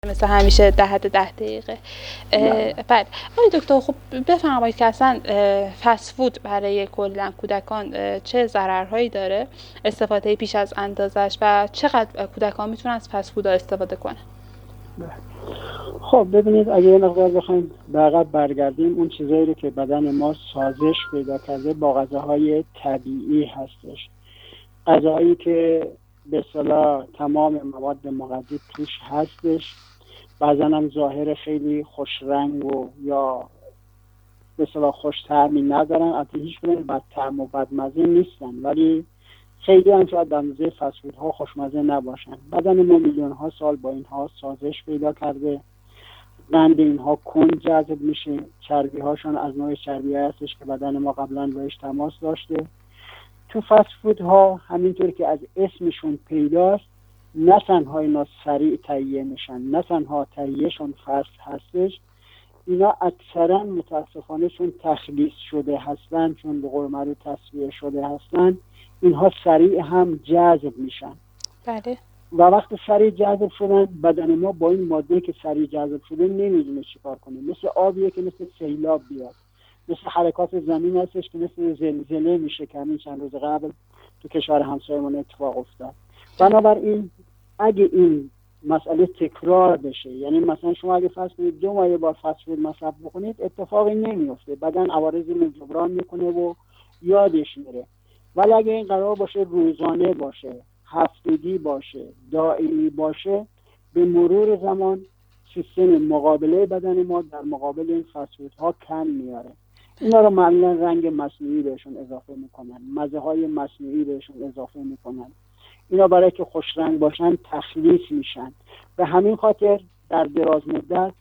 مثل همیشه 10 دقیقه. بله آقای دکتر، خب بفرمایید که اصلا فست فود برای کلا کودکان چه ضررهایی داره، استفاده پیش از اندازش، و چقدر کودکان میتونن از فست فود استفاده کنن؟ خب ببینید، اگه یه مقدار بخوایم به عقب برگردیم، اون چیزایی رو که بدن ما سازش پیدا کرده با غذاهای طبیعی هستش، غذاهایی که به اصطلاح تمام مواد مغذی توش هستش، بعضا هم ظاهر خیلی خوش رنگ و یا به اصطلاح خوش طعمی ندارن، البته هیچ کدوم بد طعم و بد مزه نیستن، ولی خیلی هم شاید به اندازه فست فودها خوشمزه نباشن. بدن ما میلیون ها سال با اینها سازش پیدا کرده، قند اینها کند جذب میشه، چربی هاشون از نوع چربی هستش که بدن ما قبلا بهش تماس داشته. تو فست فود ها همینطور که از اسمشون پیداست، نه تنها اینا سریع تهیه میشن، نه تنها تهیهشون فست هستش، اینا اکثرا متاسفانه چون تخلیص شده هستن، چون به قول معروف تصفیه شده هستن، اینها سریع هم جذب میشن. بله. و وقتی سریع جذب شدن، بدن ما با این ماده که سریع جذب شده نمیدونه چیکار کنه. مثل آبیه که مثل سیلاب بیاد، مثل حرکات زمین هستش که مثل زلزله میشه که همین چند روز قبل تو کشور همسایه‌مون اتفاق افتاد. بنابراین اگه این مسئله تکرار بشه، یعنی مثلا شما اگه فرض کنید 2 ماه یه بار فست فود مصرف بکنید، اتفاقی نمیفته، بدن عوارضی رو جبران میکنه و یادش میره. ولی اگه این قرار باشه روزانه باشه، هفتگی باشه، دائمی باشه، به مرور زمان سیستم مقابله بدن ما در مقابل این فست فودها کم میاره. اینا رو معمولا رنگ مصنوعی بهشون اضافه میکنن، مزه های مصنوعی بهشون اضافه میکنن، اینا برای که خوش رنگ باشن تخلیص میشن. به همین خاطر در دراز مدت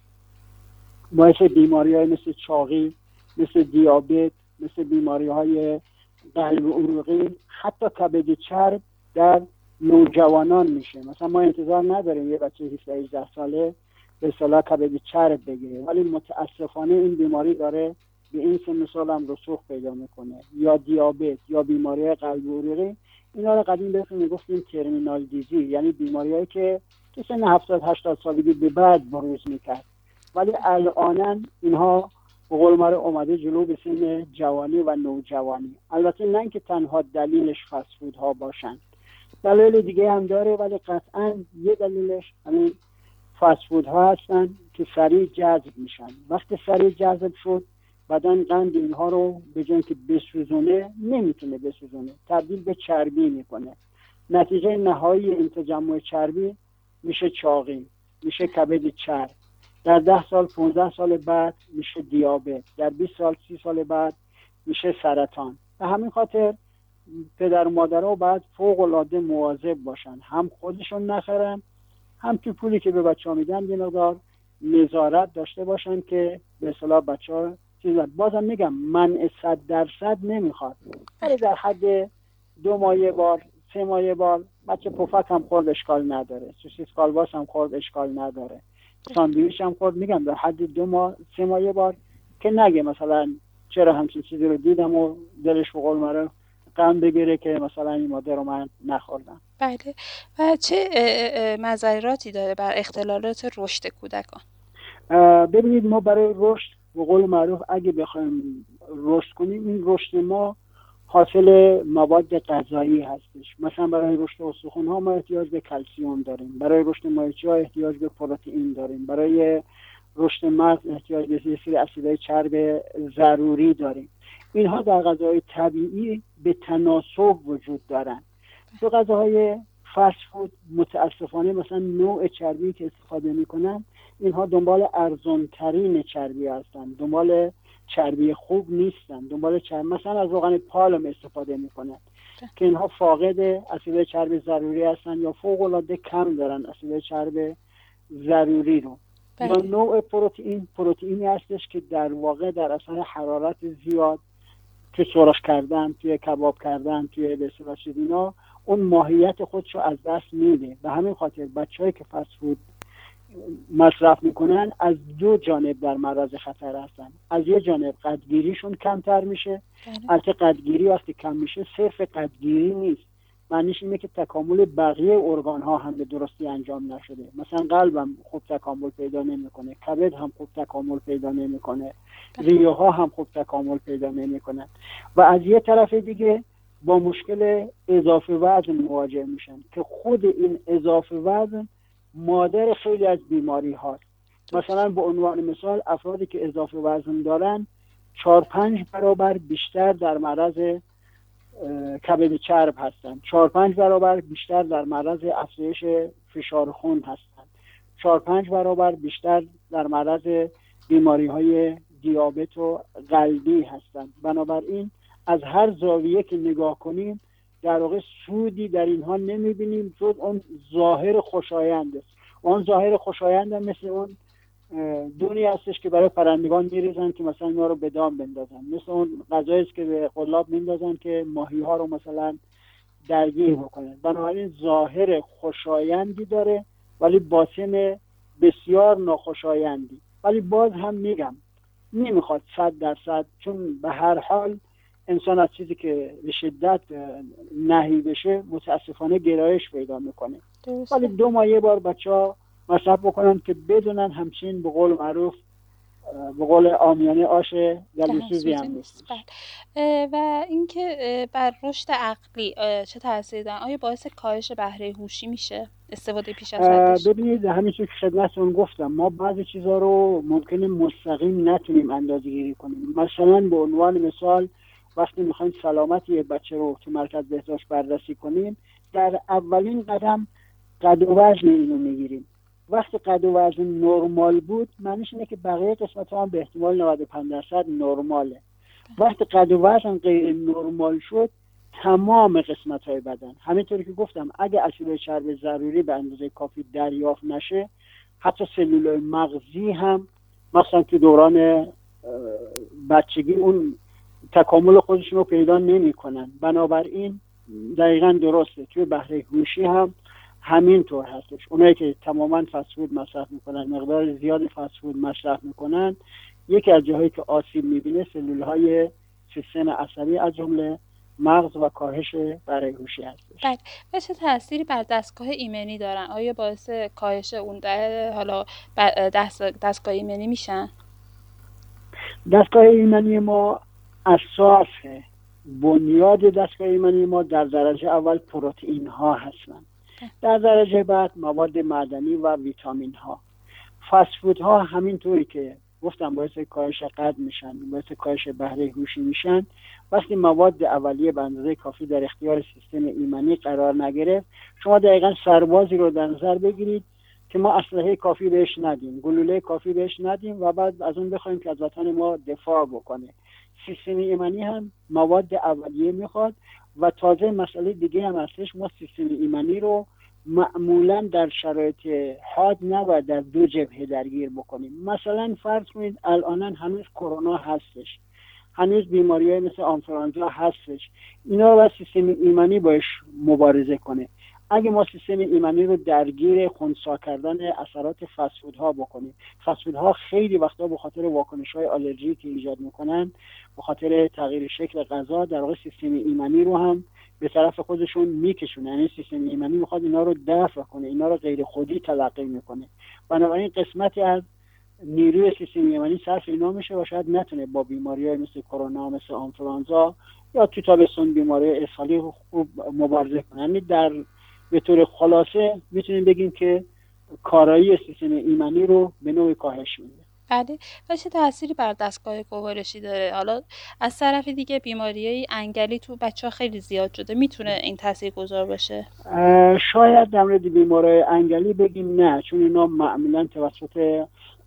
باعث بیماری های مثل چاقی، مثل دیابت، مثل بیماری های قلب و عروقی، حتی کبد چرب در نوجوانان میشه. مثلا ما انتظار نداریم یه بچه 17-18 ساله به اصطلاح کبد چرب بگیره، ولی متاسفانه این بیماری داره به این سن سال هم رسوخ پیدا میکنه، یا دیابت یا بیماری قلب و عروقی. اینا رو قدیم بهشون میگفتیم ترمینال دیزی، یعنی بیماریایی که تو سن 70-80 سالگی به بعد بروز میکرد، ولی الان اینها به قول ما اومده جلو به سن جوانی و نوجوانی. البته نه اینکه تنها دلیلش فست فود ها باشن، دلیل دیگه هم داره، ولی قطعا یه دلیلش همین فست فود ها هستن که سریع جذب میشن. وقتی سریع جذب شد، بدن قند اینها رو به جای اینکه بسوزونه، نمیتونه بسوزونه، تبدیل به چربی میکنه. نتیجه نهایی این تجمع چربی میشه چاقی، میشه کبد چرب. در 10 سال 15 سال بعد میشه دیابت، در 20 سال 30 سال بعد میشه سرطان. به همین خاطر پدر و مادرها باید فوق العاده مواظب باشن، هم خودشون نخرن، هم تو پولی که به بچه‌ها میدن یه مقدار نظارت داشته باشن که به اصطلاح بچه‌ها بازم میگم منع 100% نمیخواد، ولی در حد 2 ماه یه بار، 3 ماه یه بار، بچه پفک هم خورد اشکال نداره، سوسیس کالباس هم خورد اشکال نداره، ساندویچ هم خورد، میگم در حد 2 ماه 3 ماه یه بار، که نگه مثلا چرا همچین چیزی رو دیدم و دلش به قول معروف غم بگیره که مثلا این ماده رو من نخوردم. بله. و چه مضراتی داره بر اختلالات رشد کودکان؟ ببینید، ما برای رشد به قول معروف اگه بخوایم رشد کنیم، این رشد ما حاصل مواد غذایی هستش. مثلا برای رشد استخوان ها ما احتیاج به کلسیم داریم، برای رشد مایچه ها احتیاج به پروتئین داریم، برای رشد مغز احتیاج به یه سری اسیدهای چرب ضروری داریم. اینها در غذاهای طبیعی به تناسب وجود دارن. تو غذاهای فست فود متاسفانه مثلا نوع چربی که استفاده میکنن، اینها دنبال ارزانترین چربی هستن، دنبال چربی خوب نیستن، دنبال چربی مثلا از روغن پالم استفاده میکنن که اینها فاقد اسیدهای چرب ضروری هستن یا فوق العاده کم دارن اسیدهای چرب ضروری رو. یا نوع پروتئینی هستش که در واقع در اثر حرارت زیاد، توی سرخ کردن، توی کباب کردن، توی بسیار اینا، اون ماهیت خودشو از دست میده. به همین خاطر بچه‌هایی که فست فود مصرف میکنن از 2 جانب در معرض خطر هستن. از یه جانب قدگیریشون کمتر میشه. البته قدگیری وقتی کم میشه صرف قدگیری نیست، معنیش اینه که تکامل بقیه ارگان ها هم به درستی انجام نشده. مثلا قلبم خوب تکامل پیدا نمیکنه، کبد هم خوب تکامل پیدا نمیکنه، ریه ها هم خوب تکامل پیدا نمیکنن و از یه طرف دیگه با مشکل اضافه وزن مواجه میشن که خود این اضافه وزن مادر خیلی از بیماری هاست. مثلا به عنوان مثال افرادی که اضافه وزن دارن 4-5 برابر بیشتر در معرض کبد چرب هستند، 4-5 برابر بیشتر در معرض افزایش فشار خون هستند، 4-5 برابر بیشتر در معرض بیماری های دیابت و قلبی هستند. بنابراین از هر زاویه که نگاه کنیم در واقع سودی در اینها نمیبینیم جز اون ظاهر خوشایند است. اون ظاهر خوشایند هم مثل اون دونی هستش که برای پرندگان میریزن که مثلا اینا رو به دام بندازن، مثل اون غذایی است که به قلاب میندازن که ماهی ها رو مثلا درگیر بکنن. بنابراین ظاهر خوشایندی داره ولی باطن بسیار ناخوشایندی. ولی باز هم میگم نمیخواد 100%، چون به هر حال انسان از چیزی که به شدت نهی بشه متاسفانه گرایش پیدا میکنه. ولی 2 ماه یه بار بچه‌ها مصرف بکنن که بدونن همچین به قول معروف، به قول عامیانه، آش گلوسوزی هم نیست. و اینکه بر رشد عقلی چه تاثیری داره؟ آیا باعث کاهش بهره هوشی میشه استفاده پیش از حدش؟ ببینید همینطور که خدمتتون گفتم ما بعضی چیزا رو ممکنه مستقیم نتونیم اندازه‌گیری کنیم. مثلا به عنوان مثال وقتی میخوایم سلامت یه بچه رو تو مرکز بهداشت بررسی کنیم، در اولین قدم قد و وزن اینو میگیریم. وقتی قد و وزن نرمال بود معنیش اینه که بقیه قسمت‌ها هم به احتمال 95% نرماله. وقتی قد و وزن غیر نرمال شد تمام قسمت‌های بدن، همینطوری که گفتم اگه اسید چرب ضروری به اندازه کافی دریافت نشه حتی سلولای مغزی هم مثلا تو دوران بچگی اون تکامل خودشون رو پیدا نمی‌کنن. بنابراین دقیقاً درسته توی بهره هوشی هم همینطور هستش. اونایی که تماما فست فود مصرف میکنن، مقدار زیاد فست فود مصرف میکنن، یکی از جاهایی که آسیب میبینه سلول‌های سیستم عصبی از جمله مغز و کاهش بهره هوشی هستش. بله. و چه تأثیری بر دستگاه ایمنی دارن؟ آیا باعث کاهش اون حالا دستگاه ایمنی میشن؟ دستگاه ایمنی ما اساس بنیاد دستگاه ایمنی ما در درجه اول پروتئین ها هستند، در درجه بعد مواد معدنی و ویتامین ها. فست فود ها همینطوری که گفتم باعث کاهش قد میشن، باعث کاهش بهره هوشی میشن. وقتی مواد اولیه به اندازه کافی در اختیار سیستم ایمنی قرار نگرفت، شما دقیقاً سربازی رو در نظر بگیرید که ما اسلحه کافی بهش ندیم، گلوله کافی بهش ندیم و بعد از اون بخوایم که از وطن ما دفاع بکنه. سیستم ایمنی هم مواد اولیه میخواد و تازه مسئله دیگه هم هستش، ما سیستم ایمنی رو معمولا در شرایط حاد نباید در 2 جبهه درگیر بکنیم. مثلا فرض کنید الان هنوز کرونا هستش، هنوز بیماری‌های مثل آنفولانزا هستش، اینا رو باید سیستم ایمنی باش مبارزه کنه. اگه ما سیستم ایمنی رو درگیر خنثی کردن اثرات فست فودها بکنیم، فست فودها خیلی وقتا به خاطر واکنش‌های آلرژی که ایجاد میکنن، به خاطر تغییر شکل غذا، در واقع سیستم ایمنی رو هم به طرف خودشون میکشونه. یعنی سیستم ایمنی میخواد اینا رو دفع کنه، اینا رو غیر خودی تلقی میکنه. بنابراین قسمتی از نیروی سیستم ایمنی صرف اینا میشه و شاید نتونه با بیماری‌های مثل کرونا، مثل آنفولانزا یا تو تابستون بیماری اسهالی خوب مبارزه کنه. یعنی در به طور خلاصه میتونیم بگیم که کارایی سیستم ایمنی رو به نوعی کاهش میده. بله. و چه تأثیری بر دستگاه گوارشی داره؟ حالا از طرف دیگه بیماریای انگلی تو بچه‌ها خیلی زیاد شده، میتونه این تاثیرگذار باشه؟ شاید در مورد بیماری انگلی بگیم نه، چون اینا معمولا توسط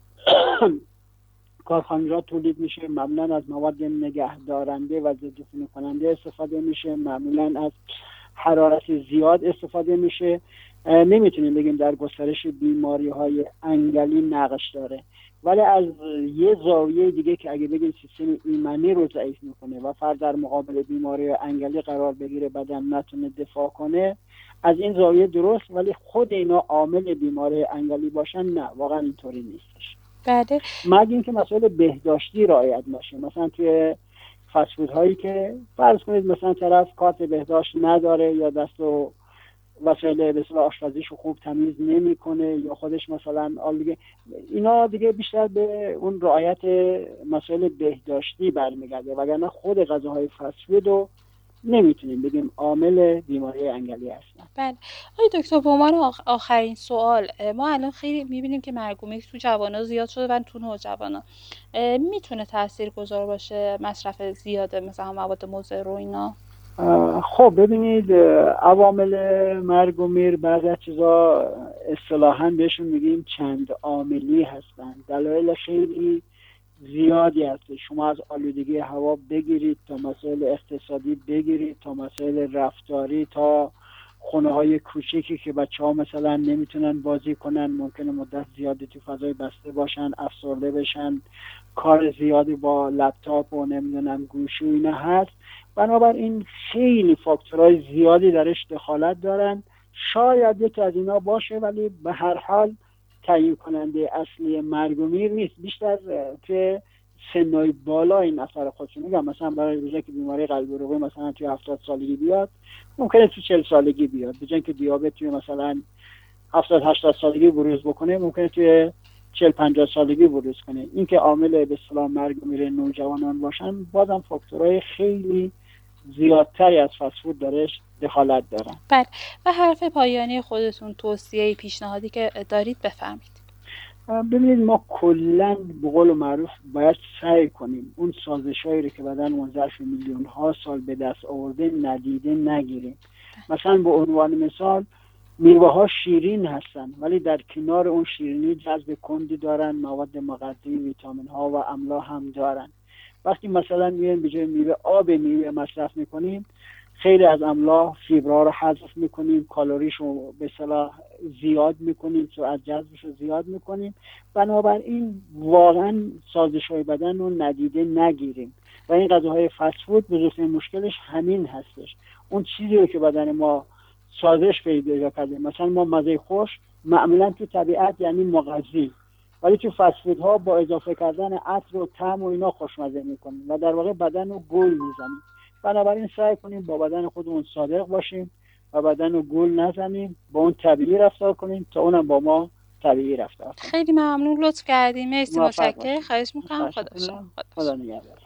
کارخانجات تولید میشه، معمولا از مواد نگهدارنده و ضدعفونی کننده استفاده میشه، معمولا از حرارت زیاد استفاده میشه. نمیتونیم بگیم در گسترش بیماری های انگلی نقش داره. ولی از یه زاویه دیگه که اگه بگیم سیستم ایمنی رو ضعیف میکنه و فرد در مقابل بیماری انگلی قرار بگیره بدن نتونه دفاع کنه، از این زاویه درست، ولی خود اینا عامل بیماری انگلی باشن نه، واقعا اینطوری نیستش. بله. مگه اینکه مسائل بهداشتی رعایت باشه. مثلا توی فست هایی که فرض کنید مثلا طرف کارت بهداشت نداره یا دست و وسایل به اصطلاح آشپزیشو خوب تمیز نمیکنه یا خودش مثلا دیگه اینا دیگه بیشتر به اون رعایت مسائل بهداشتی برمیگرده، وگرنه خود غذاهای فست فود رو نمیتونیم بگیم عامل بیماری انگلی هستن. بله. آقای دکتر به عنوان آخرین سوال، ما الان خیلی میبینیم که مرگ و میر تو جوانا زیاد شده و تو نوجوانا میتونه تاثیرگذار باشه مصرف زیاده مثلا مواد مضر و اینا؟ خب ببینید، عوامل مرگ و میر بعضی از چیزا اصطلاحاً بهشون میگیم چند عاملی هستن. دلایل خیلی زیادی هست. شما از آلودگی هوا بگیرید تا مسائل اقتصادی، بگیرید تا مسائل رفتاری، تا خونه های کوچیکی که بچه ها مثلا نمیتونن بازی کنن، ممکنه مدت زیادی تو فضای بسته باشن، افسرده بشن، کار زیادی با لپتاپ و نمیدونم گوشی و اینا هست. بنابراین خیلی فاکتورهای زیادی درش دخالت دارن. شاید یکی از اینا باشه، ولی به هر حال تعیین کننده اصلی مرگ و میر نیست. بیشتر که سنای بالا این اثر خودشون میگم، مثلا برای روزه که بیماری قلب عروقی مثلا توی 70 سالگی بیاد، ممکنه تو 40 سالگی بیاد. به جای اینکه دیابت توی مثلا 70 80 سالگی بروز بکنه، ممکنه توی 40 50 سالگی بروز کنه. این که عامل به اصطلاح مرگ و میر نوجوانان باشن، بازم فاکتورهای خیلی زیادتری از فست فود درش دخالت دارن. بله. و حرف پایانی خودتون، توصیه پیشنهادی که دارید بفرمایید. ببینید، ما کلا به قول معروف باید سعی کنیم اون سازشایی رو که بدن ظرف میلیون ها سال به دست آورده ندیده نگیریم. مثلا به عنوان مثال، میوه ها شیرین هستن ولی در کنار اون شیرینی جذب کندی دارن، مواد مغذی، ویتامین ها و املا هم دارن. وقتی مثلا میایم به جای میوه آب میوه مصرف میکنیم، خیلی از املا فیبرها رو حذف میکنیم، کالریش رو به اصطلاح زیاد میکنیم، سرعت جذبش رو زیاد میکنیم. بنابراین واقعا سازش‌های بدن رو ندیده نگیریم و این غذاهای فست فود بزرگترین مشکلش همین هستش. اون چیزی رو که بدن ما سازش پیدا کرده، مثلا ما مزه خوش معمولا تو طبیعت یعنی مغذی، ولی تو فست فود ها با اضافه کردن عطر و طعم و اینا خوشمزه میکنیم و در واقع بدن رو گول میزنیم. بنابراین سعی کنیم با بدن خودمون صادق باشیم و بدن رو گول نزنیم، با اون طبیعی رفتار کنیم تا اونم با ما طبیعی رفتار کنیم. خیلی ممنون، لطف کردیم. مرسی، متشکرم. خواهش میکنم. خدا نگهدار.